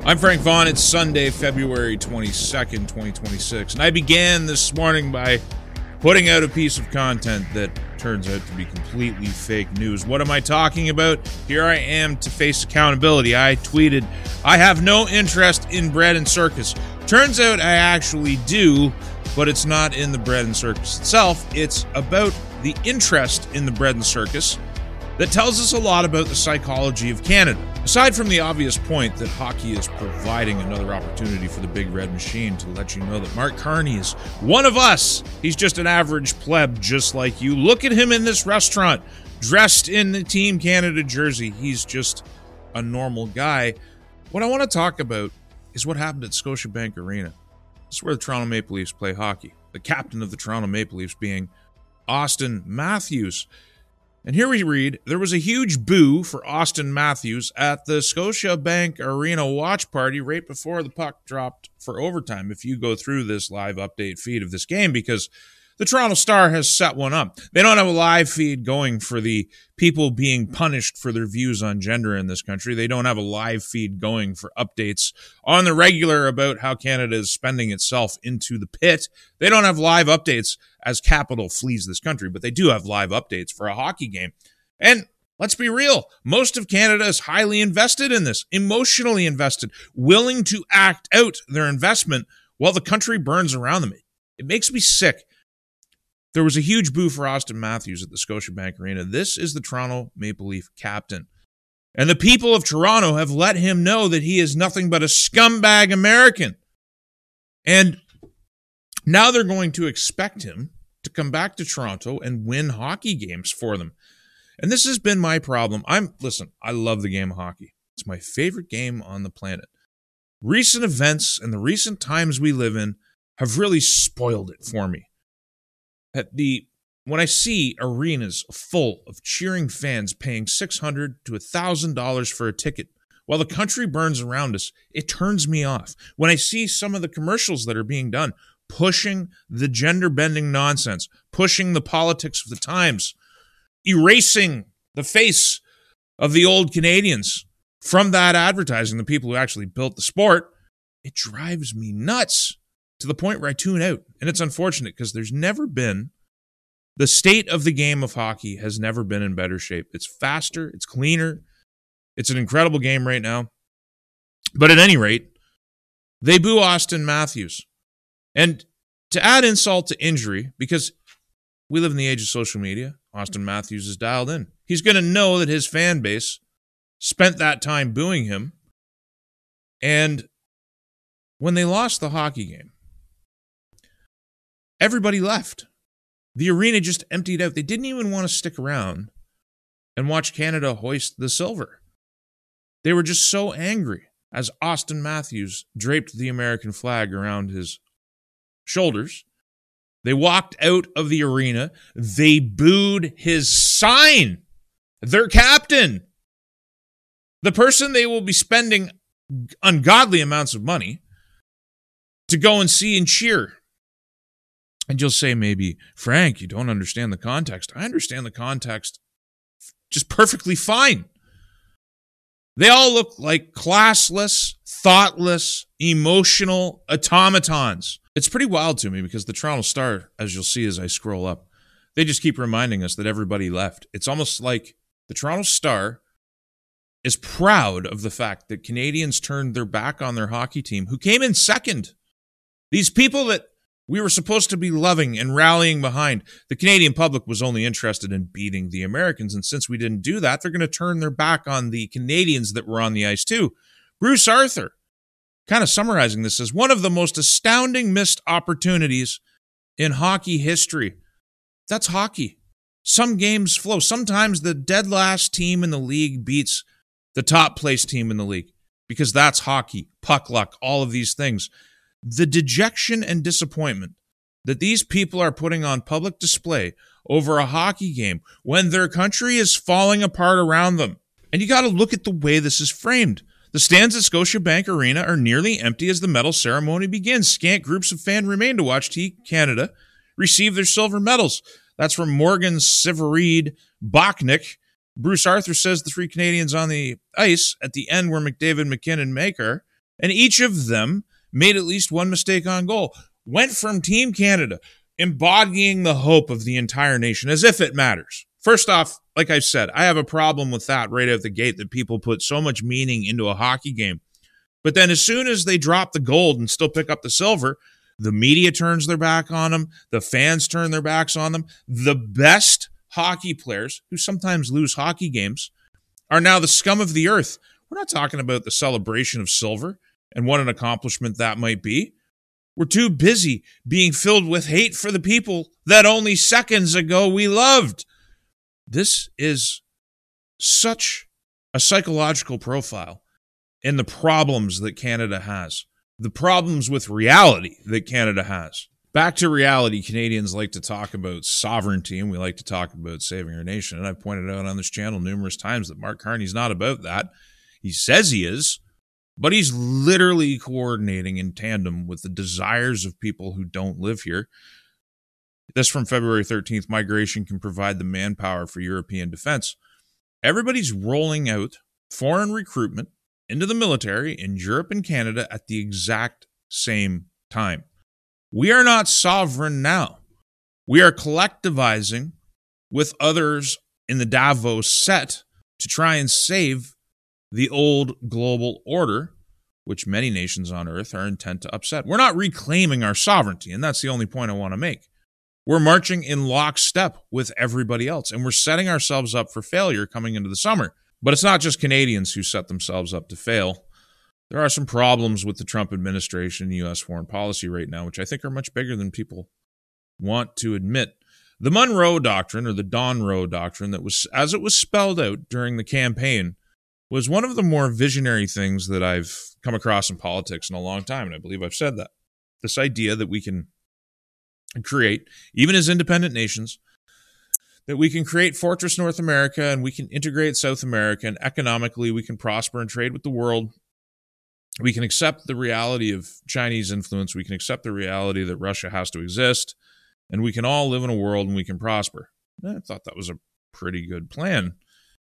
I'm Frank Vaughn. It's Sunday, February 22nd, 2026. And I began this morning by putting out a piece of content that turns out to be completely fake news. What am I talking about? Here I am to face accountability. I tweeted, I have no interest in bread and circus. Turns out I actually do, but it's not in the bread and circus itself. It's about the interest in the bread and circus that tells us a lot about the psychology of Canada. Aside from the obvious point that hockey is providing another opportunity for the Big Red Machine to let you know that Mark Carney is one of us. He's just an average pleb just like you. Look at him in this restaurant, dressed in the Team Canada jersey. He's just a normal guy. What I want to talk about is what happened at Scotiabank Arena. This is where the Toronto Maple Leafs play hockey. The captain of the Toronto Maple Leafs being Auston Matthews. And here we read, there was a huge boo for Auston Matthews at the Scotiabank Arena watch party right before the puck dropped for overtime. If you go through this live update feed of this game, because the Toronto Star has set one up. They don't have a live feed going for the people being punished for their views on gender in this country. They don't have a live feed going for updates on the regular about how Canada is spending itself into the pit. They don't have live updates as capital flees this country, but they do have live updates for a hockey game. And let's be real, most of Canada is highly invested in this, emotionally invested, willing to act out their investment while the country burns around them. It makes me sick. There was a huge boo for Auston Matthews at the Scotiabank Arena. This is the Toronto Maple Leaf captain. And the people of Toronto have let him know that he is nothing but a scumbag American. And now they're going to expect him to come back to Toronto and win hockey games for them. And this has been my problem. I love the game of hockey. It's my favorite game on the planet. Recent events and the recent times we live in have really spoiled it for me. When I see arenas full of cheering fans paying $600 to $1,000 for a ticket while the country burns around us, it turns me off. When I see some of the commercials that are being done, pushing the gender-bending nonsense, pushing the politics of the times, erasing the face of the old Canadians from that advertising, the people who actually built the sport, it drives me nuts to the point where I tune out. And it's unfortunate because the state of the game of hockey has never been in better shape. It's faster, it's cleaner, it's an incredible game right now. But at any rate, they boo Auston Matthews. And to add insult to injury, because we live in the age of social media, Auston Matthews is dialed in. He's going to know that his fan base spent that time booing him. And when they lost the hockey game, everybody left. The arena just emptied out. They didn't even want to stick around and watch Canada hoist the silver. They were just so angry as Auston Matthews draped the American flag around his shoulders. They walked out of the arena. They booed his sign, their captain, the person they will be spending ungodly amounts of money to go and see and cheer. And you'll say maybe, Frank, you don't understand the context. I understand the context just perfectly fine. They all look like classless, thoughtless, emotional automatons. It's pretty wild to me because the Toronto Star, as you'll see as I scroll up, they just keep reminding us that everybody left. It's almost like the Toronto Star is proud of the fact that Canadians turned their back on their hockey team, who came in second. These people that we were supposed to be loving and rallying behind. The Canadian public was only interested in beating the Americans, and since we didn't do that, they're going to turn their back on the Canadians that were on the ice too. Bruce Arthur, kind of summarizing this as one of the most astounding missed opportunities in hockey history. That's hockey. Some games flow. Sometimes the dead last team in the league beats the top place team in the league because that's hockey, puck luck, all of these things. The dejection and disappointment that these people are putting on public display over a hockey game when their country is falling apart around them. And you got to look at the way this is framed. The stands at Scotiabank Arena are nearly empty as the medal ceremony begins. Scant groups of fans remain to watch Team Canada receive their silver medals. That's from Morgan Severeid Bachnick. Bruce Arthur says the three Canadians on the ice at the end were McDavid, McKinnon, Maker, And each of them made at least one mistake on goal. Went from Team Canada embodying the hope of the entire nation as if it matters. First off, like I said, I have a problem with that right out the gate, that people put so much meaning into a hockey game. But then as soon as they drop the gold and still pick up the silver, the media turns their back on them. The fans turn their backs on them. The best hockey players, who sometimes lose hockey games, are now the scum of the earth. We're not talking about the celebration of silver and what an accomplishment that might be. We're too busy being filled with hate for the people that only seconds ago we loved. This is such a psychological profile in the problems that Canada has, the problems with reality that Canada has. Back to reality, Canadians like to talk about sovereignty, and we like to talk about saving our nation. And I've pointed out on this channel numerous times that Mark Carney's not about that. He says he is, but he's literally coordinating in tandem with the desires of people who don't live here. This from February 13th, migration can provide the manpower for European defense. Everybody's rolling out foreign recruitment into the military in Europe and Canada at the exact same time. We are not sovereign now. We are collectivizing with others in the Davos set to try and save the old global order, which many nations on earth are intent to upset. We're not reclaiming our sovereignty, and that's the only point I want to make. We're marching in lockstep with everybody else, and we're setting ourselves up for failure coming into the summer. But it's not just Canadians who set themselves up to fail. There are some problems with the Trump administration and U.S. foreign policy right now, which I think are much bigger than people want to admit. The Monroe Doctrine, or the Don Roe Doctrine, that was, as it was spelled out during the campaign, was one of the more visionary things that I've come across in politics in a long time, and I believe I've said that. This idea that we can create, even as independent nations, that we can create Fortress North America and we can integrate South America, and economically we can prosper and trade with the world. We can accept the reality of Chinese influence. We can accept the reality that Russia has to exist, and we can all live in a world and we can prosper. I thought that was a pretty good plan,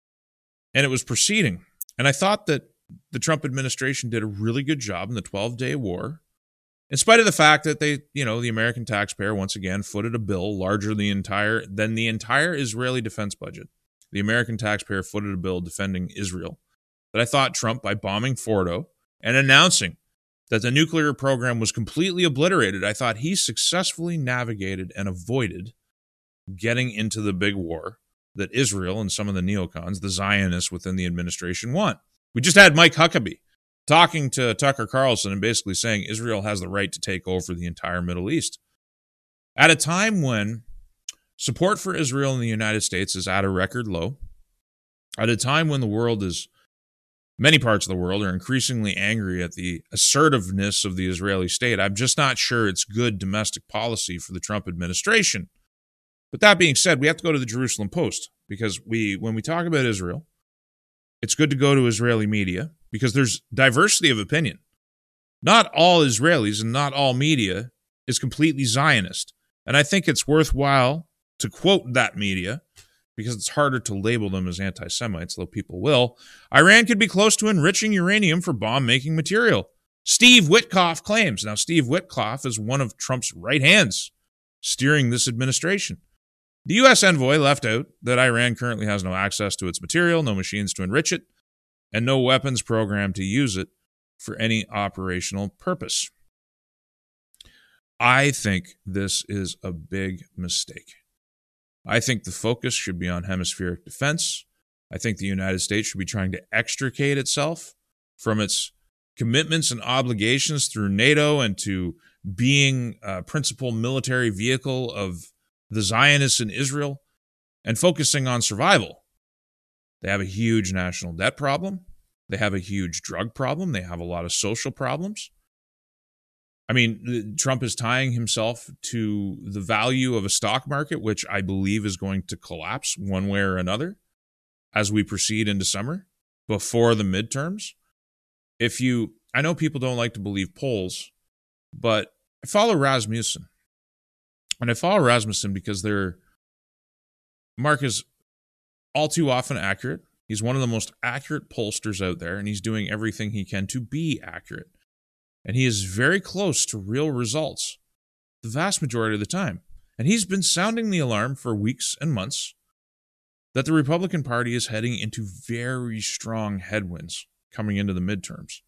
and it was proceeding. And I thought that the Trump administration did a really good job in the 12-day war, in spite of the fact that they, the American taxpayer once again footed a bill larger than the entire Israeli defense budget. The American taxpayer footed a bill defending Israel. But I thought Trump, by bombing Fordo and announcing that the nuclear program was completely obliterated, I thought he successfully navigated and avoided getting into the big war that Israel and some of the neocons, the Zionists within the administration, want. We just had Mike Huckabee talking to Tucker Carlson and basically saying Israel has the right to take over the entire Middle East. At a time when support for Israel in the United States is at a record low, at a time when many parts of the world are increasingly angry at the assertiveness of the Israeli state, I'm just not sure it's good domestic policy for the Trump administration. But that being said, we have to go to the Jerusalem Post, because when we talk about Israel, it's good to go to Israeli media because there's diversity of opinion. Not all Israelis and not all media is completely Zionist. And I think it's worthwhile to quote that media because it's harder to label them as anti-Semites, though people will. Iran could be close to enriching uranium for bomb-making material. Steve Witkoff claims. Now, Steve Witkoff is one of Trump's right hands steering this administration. The U.S. envoy left out that Iran currently has no access to its material, no machines to enrich it, and no weapons program to use it for any operational purpose. I think this is a big mistake. I think the focus should be on hemispheric defense. I think the United States should be trying to extricate itself from its commitments and obligations through NATO and to being a principal military vehicle of the Zionists in Israel and focusing on survival. They have a huge national debt problem. They have a huge drug problem. They have a lot of social problems. I mean, Trump is tying himself to the value of a stock market, which I believe is going to collapse one way or another as we proceed into summer before the midterms. I know people don't like to believe polls, but I follow Rasmussen. And I follow Rasmussen because Mark is all too often accurate. He's one of the most accurate pollsters out there, and he's doing everything he can to be accurate. And he is very close to real results the vast majority of the time. And he's been sounding the alarm for weeks and months that the Republican Party is heading into very strong headwinds coming into the midterms.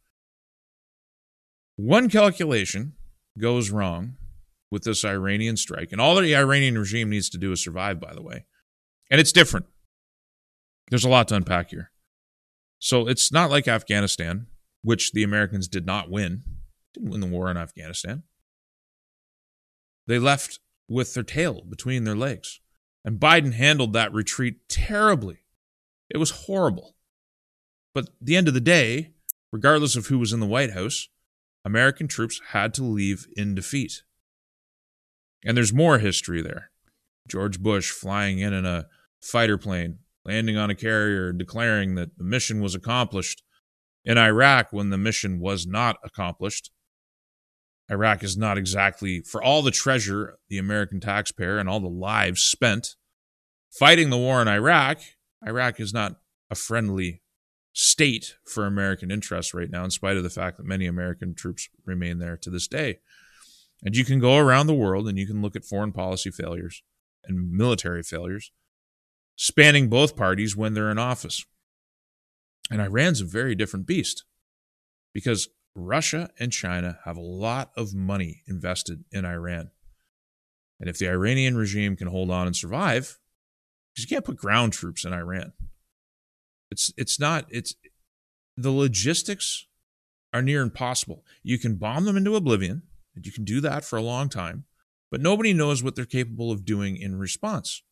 One calculation goes wrong with this Iranian strike, and all the Iranian regime needs to do is survive, by the way. And it's different. There's a lot to unpack here. So it's not like Afghanistan, which the Americans did not win. Didn't win the war in Afghanistan. They left with their tail between their legs. And Biden handled that retreat terribly. It was horrible. But at the end of the day, regardless of who was in the White House, American troops had to leave in defeat. And there's more history there. George Bush flying in a fighter plane, landing on a carrier, declaring that the mission was accomplished in Iraq when the mission was not accomplished. Iraq is not exactly, for all the treasure, the American taxpayer and all the lives spent fighting the war in Iraq, Iraq is not a friendly state for American interests right now, in spite of the fact that many American troops remain there to this day. And you can go around the world and you can look at foreign policy failures and military failures spanning both parties when they're in office. And Iran's a very different beast because Russia and China have a lot of money invested in Iran. And if the Iranian regime can hold on and survive, because you can't put ground troops in Iran. It's the logistics are near impossible. You can bomb them into oblivion, and you can do that for a long time, but nobody knows what they're capable of doing in response.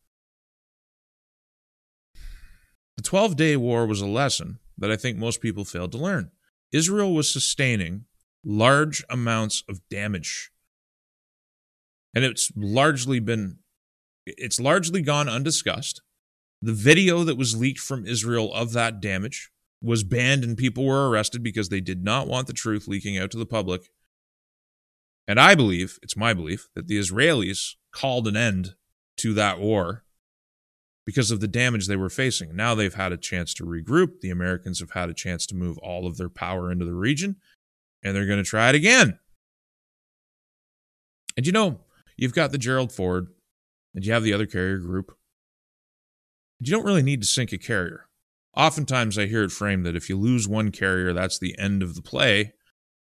The 12-day war was a lesson that I think most people failed to learn. Israel was sustaining large amounts of damage. And it's largely gone undiscussed. The video that was leaked from Israel of that damage was banned and people were arrested because they did not want the truth leaking out to the public. And I believe, it's my belief, that the Israelis called an end to that war because of the damage they were facing. Now they've had a chance to regroup. The Americans have had a chance to move all of their power into the region, and they're going to try it again. And you've got the Gerald Ford, and you have the other carrier group. You don't really need to sink a carrier. Oftentimes I hear it framed that if you lose one carrier, that's the end of the play.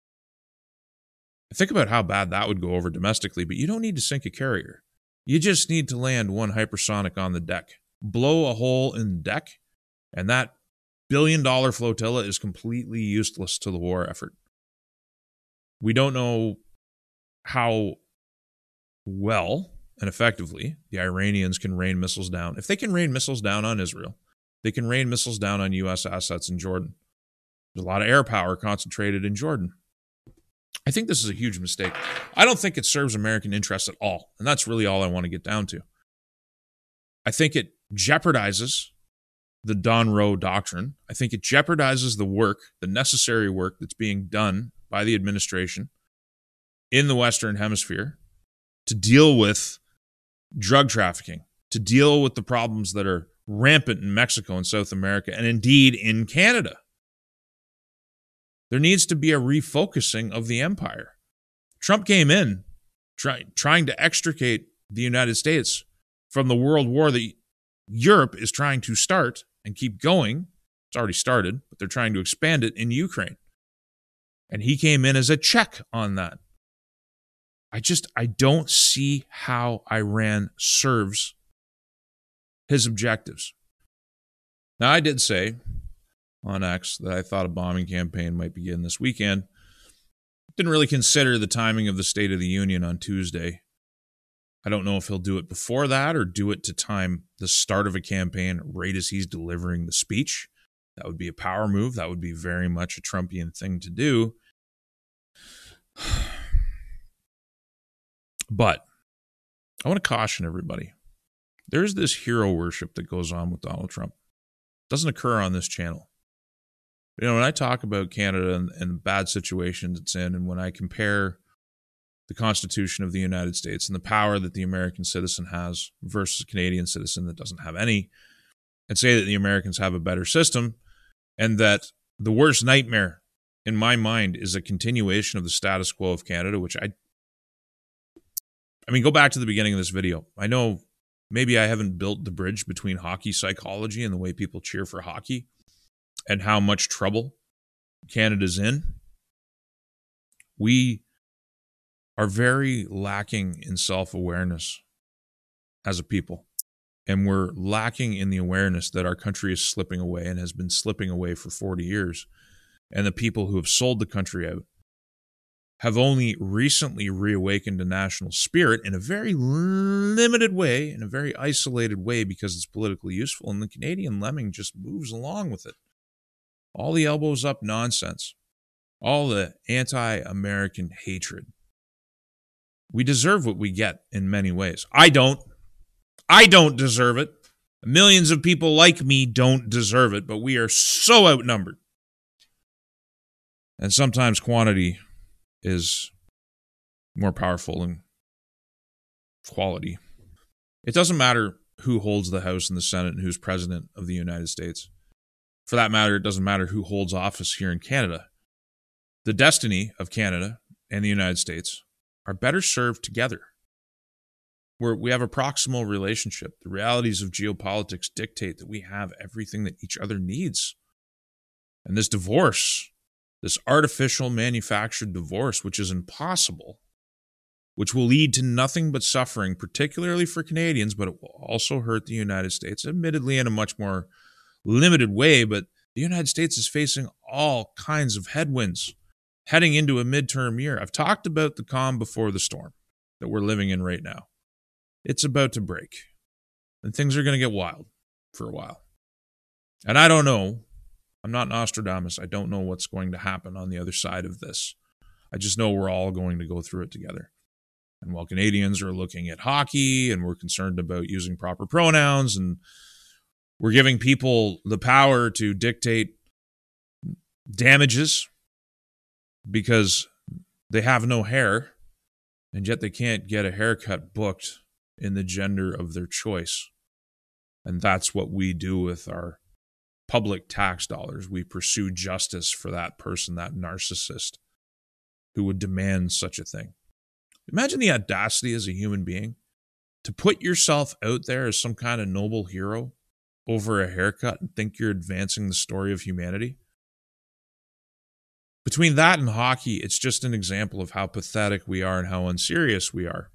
Think about how bad that would go over domestically, but you don't need to sink a carrier. You just need to land one hypersonic on the deck. Blow a hole in the deck, and that billion-dollar flotilla is completely useless to the war effort. We don't know how well and effectively the Iranians can rain missiles down. If they can rain missiles down on Israel, they can rain missiles down on U.S. assets in Jordan. There's a lot of air power concentrated in Jordan. I think this is a huge mistake. I don't think it serves American interests at all, and that's really all I want to get down to. I think it jeopardizes the Don Roe doctrine. I think it jeopardizes the work, the necessary work that's being done by the administration in the Western Hemisphere to deal with drug trafficking, to deal with the problems that are rampant in Mexico and South America, and indeed in Canada. There needs to be a refocusing of the empire. Trump came in trying to extricate the United States from the world war that Europe is trying to start and keep going. It's already started, but they're trying to expand it in Ukraine. And he came in as a check on that. I don't see how Iran serves his objectives. Now, I did say on X that I thought a bombing campaign might begin this weekend. Didn't really consider the timing of the State of the Union on Tuesday. I don't know if he'll do it before that or do it to time the start of a campaign right as he's delivering the speech. That would be a power move. That would be very much a Trumpian thing to do. But I want to caution everybody. There's this hero worship that goes on with Donald Trump. It doesn't occur on this channel. When I talk about Canada and the bad situations it's in, and when I compare the Constitution of the United States and the power that the American citizen has versus a Canadian citizen that doesn't have any, and say that the Americans have a better system, and that the worst nightmare in my mind, is a continuation of the status quo of Canada, which I mean, go back to the beginning of this video. I know maybe I haven't built the bridge between hockey psychology and the way people cheer for hockey and how much trouble Canada's in. We are very lacking in self-awareness as a people. And we're lacking in the awareness that our country is slipping away and has been slipping away for 40 years. And the people who have sold the country out have only recently reawakened a national spirit in a very limited way, in a very isolated way, because it's politically useful. And the Canadian lemming just moves along with it. All the elbows up nonsense. All the anti-American hatred. We deserve what we get in many ways. I don't deserve it. Millions of people like me don't deserve it, but we are so outnumbered. And sometimes quantity is more powerful than quality. It doesn't matter who holds the House and the Senate and who's president of the United States. For that matter, it doesn't matter who holds office here in Canada. The destiny of Canada and the United States are better served together, where we have a proximal relationship. The realities of geopolitics dictate that we have everything that each other needs. And this divorce, this artificial manufactured divorce, which is impossible, which will lead to nothing but suffering, particularly for Canadians, but it will also hurt the United States, admittedly in a much more limited way. But the United States is facing all kinds of headwinds heading into a midterm year. I've talked about the calm before the storm that we're living in right now. It's about to break, and things are going to get wild for a while. And I don't know. I'm not Nostradamus. I don't know what's going to happen on the other side of this. I just know we're all going to go through it together. And while Canadians are looking at hockey and we're concerned about using proper pronouns and we're giving people the power to dictate damages because they have no hair and yet they can't get a haircut booked in the gender of their choice. And that's what we do with our public tax dollars. We pursue justice for that person, that narcissist who would demand such a thing. Imagine the audacity as a human being to put yourself out there as some kind of noble hero over a haircut and think you're advancing the story of humanity. Between that and hockey, it's just an example of how pathetic we are and how unserious we are.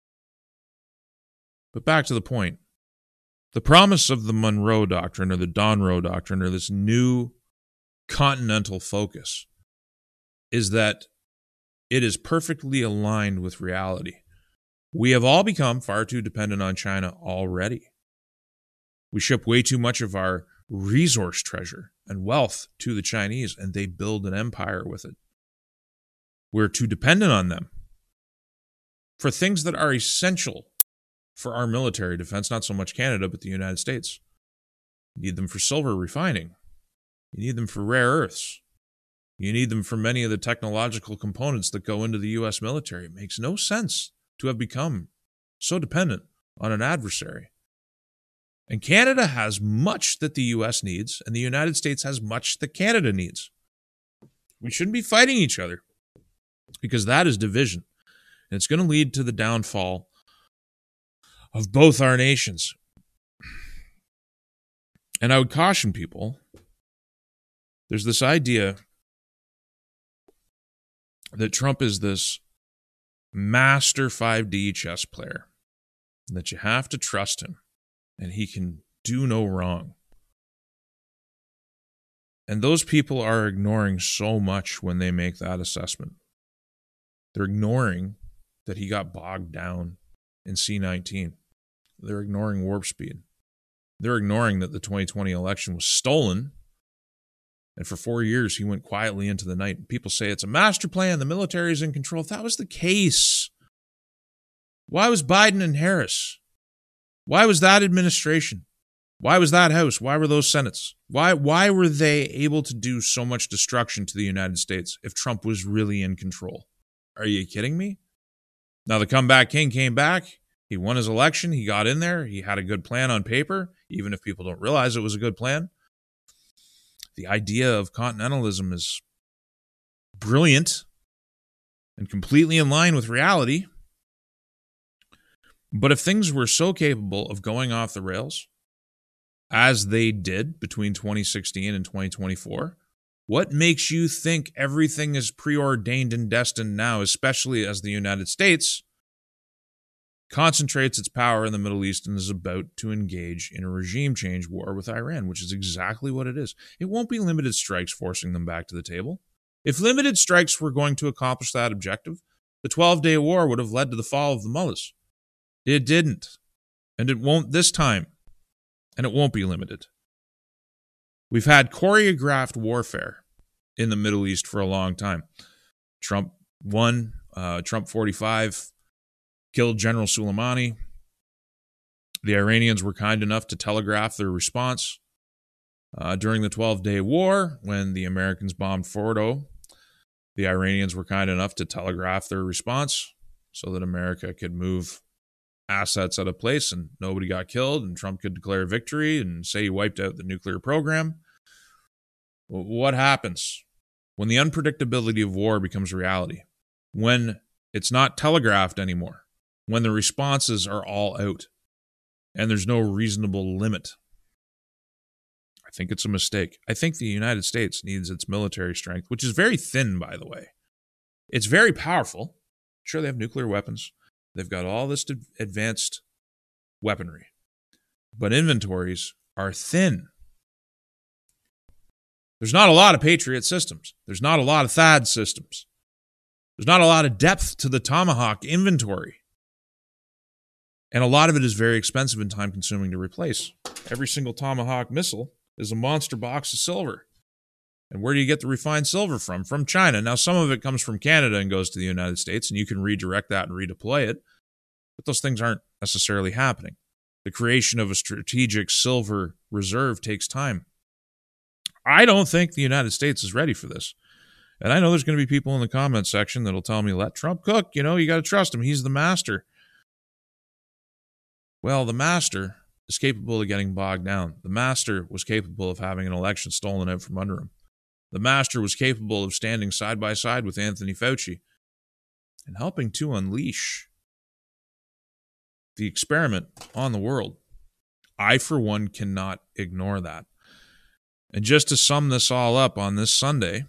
But back to the point. The promise of the Monroe Doctrine or the Donroe Doctrine or this new continental focus is that it is perfectly aligned with reality. We have all become far too dependent on China already. We ship way too much of our resource treasure and wealth to the Chinese, and they build an empire with it. We're too dependent on them for things that are essential for our military defense, not so much Canada, but the United States. You need them for silver refining. You need them for rare earths. You need them for many of the technological components that go into the U.S. military. It makes no sense to have become so dependent on an adversary. And Canada has much that the U.S. needs, and the United States has much that Canada needs. We shouldn't be fighting each other because that is division. And it's going to lead to the downfall of both our nations. And I would caution people, there's this idea that Trump is this master 5D chess player, and that you have to trust him, and he can do no wrong. And those people are ignoring so much when they make that assessment. They're ignoring that he got bogged down in C-19. They're ignoring warp speed. They're ignoring that the 2020 election was stolen, and for 4 years he went quietly into the night. People say it's a master plan, the military is in control. If that was the case, why was Biden and Harris? Why was that administration? Why was that House? Why were those Senates? Why were they able to do so much destruction to the United States if Trump was really in control? Are you kidding me? Now the comeback king came back. He won his election. He got in there. He had a good plan on paper, even if people don't realize it was a good plan. The idea of continentalism is brilliant and completely in line with reality. But if things were so capable of going off the rails, as they did between 2016 and 2024, what makes you think everything is preordained and destined now, especially as the United States concentrates its power in the Middle East and is about to engage in a regime change war with Iran, which is exactly what it is. It won't be limited strikes forcing them back to the table. If limited strikes were going to accomplish that objective, the 12-day war would have led to the fall of the mullahs. It didn't, and it won't this time, and it won't be limited. We've had choreographed warfare in the Middle East for a long time. Trump won, Trump 45 killed General Soleimani. The Iranians were kind enough to telegraph their response during the 12-day war when the Americans bombed Fordo. The Iranians were kind enough to telegraph their response so that America could move assets out of place and nobody got killed and Trump could declare victory and say he wiped out the nuclear program. What happens when the unpredictability of war becomes reality? When it's not telegraphed anymore? When the responses are all out and there's no reasonable limit? I think it's a mistake. I think the United States needs its military strength, which is very thin, by the way. It's very powerful. Sure, they have nuclear weapons. They've got all this advanced weaponry. But inventories are thin. There's not a lot of Patriot systems. There's not a lot of THAAD systems. There's not a lot of depth to the Tomahawk inventory. And a lot of it is very expensive and time-consuming to replace. Every single Tomahawk missile is a monster box of silver. And where do you get the refined silver from? From China. Now, some of it comes from Canada and goes to the United States, and you can redirect that and redeploy it. But those things aren't necessarily happening. The creation of a strategic silver reserve takes time. I don't think the United States is ready for this. And I know there's going to be people in the comments section that'll tell me, let Trump cook. You got to trust him. He's the master. Well, the master is capable of getting bogged down. The master was capable of having an election stolen out from under him. The master was capable of standing side by side with Anthony Fauci and helping to unleash the experiment on the world. I, for one, cannot ignore that. And just to sum this all up on this Sunday,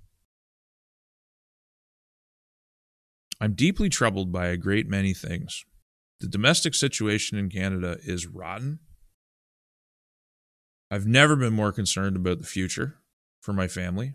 I'm deeply troubled by a great many things. The domestic situation in Canada is rotten. I've never been more concerned about the future for my family.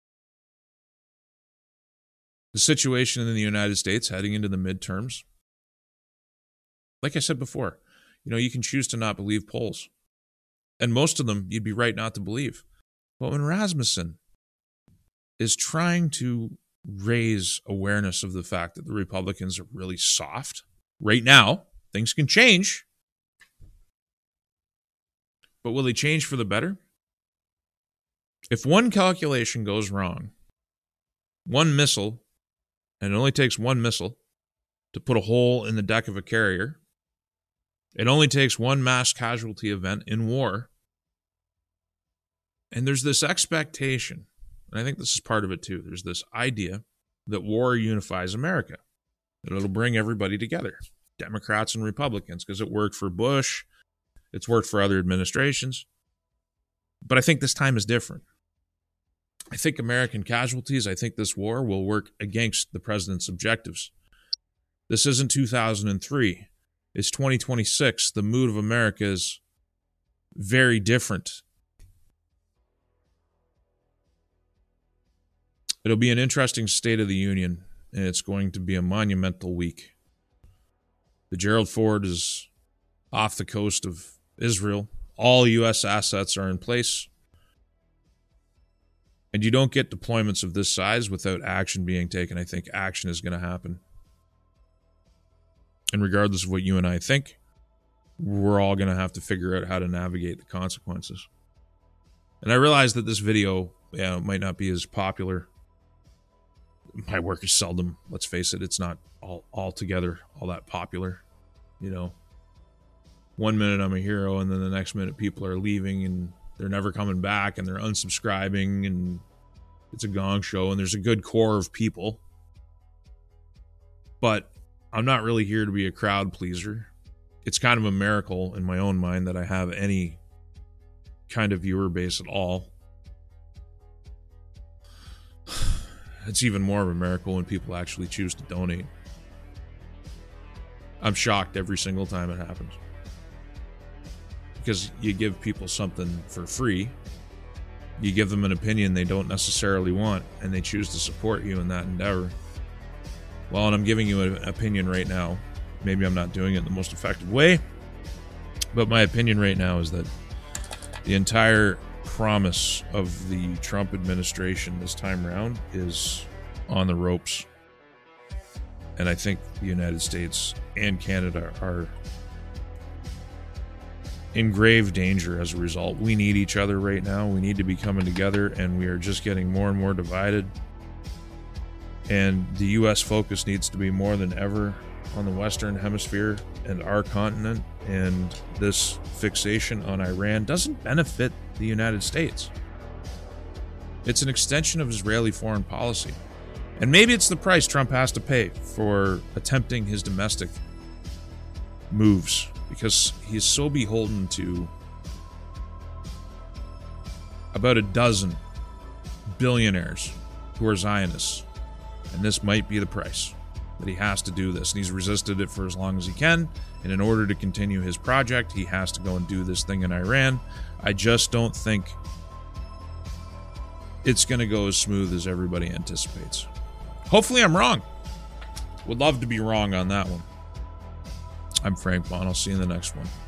The situation in the United States heading into the midterms. Like I said before, you can choose to not believe polls. And most of them you'd be right not to believe. But when Rasmussen is trying to raise awareness of the fact that the Republicans are really soft, right now, things can change. But will they change for the better? If one calculation goes wrong, one missile, and it only takes one missile to put a hole in the deck of a carrier, it only takes one mass casualty event in war, and there's this expectation, and I think this is part of it too, there's this idea that war unifies America, that it'll bring everybody together, Democrats and Republicans, because it worked for Bush, it's worked for other administrations. But I think this time is different. I think American casualties, I think this war will work against the president's objectives. This isn't 2003. It's 2026. The mood of America is very different. It'll be an interesting State of the Union, and it's going to be a monumental week. The Gerald Ford is off the coast of Israel. All U.S. assets are in place. And you don't get deployments of this size without action being taken. I think action is going to happen. And regardless of what you and I think, we're all going to have to figure out how to navigate the consequences. And I realize that this video might not be as popular. My work is seldom, let's face it, it's not altogether all that popular. 1 minute I'm a hero, and then the next minute people are leaving and they're never coming back and they're unsubscribing, and It's a gong show, and there's a good core of people. But I'm not really here to be a crowd pleaser. It's kind of a miracle in my own mind that I have any kind of viewer base at all. It's even more of a miracle when people actually choose to donate. I'm shocked every single time it happens. Because you give people something for free. You give them an opinion they don't necessarily want, and they choose to support you in that endeavor. Well, and I'm giving you an opinion right now. Maybe I'm not doing it in the most effective way, but my opinion right now is that the entire promise of the Trump administration this time around is on the ropes. And I think the United States and Canada are in grave danger as a result. We need each other right now. We need to be coming together, and we are just getting more and more divided. And the U.S. focus needs to be more than ever on the Western Hemisphere and our continent. And this fixation on Iran doesn't benefit the United States. It's an extension of Israeli foreign policy. And maybe it's the price Trump has to pay for attempting his domestic moves, because he's so beholden to about a dozen billionaires who are Zionists. And this might be the price that he has to do this. And he's resisted it for as long as he can. And in order to continue his project, he has to go and do this thing in Iran. I just don't think it's going to go as smooth as everybody anticipates. Hopefully I'm wrong. Would love to be wrong on that one. I'm Frank Bond. I'll see you in the next one.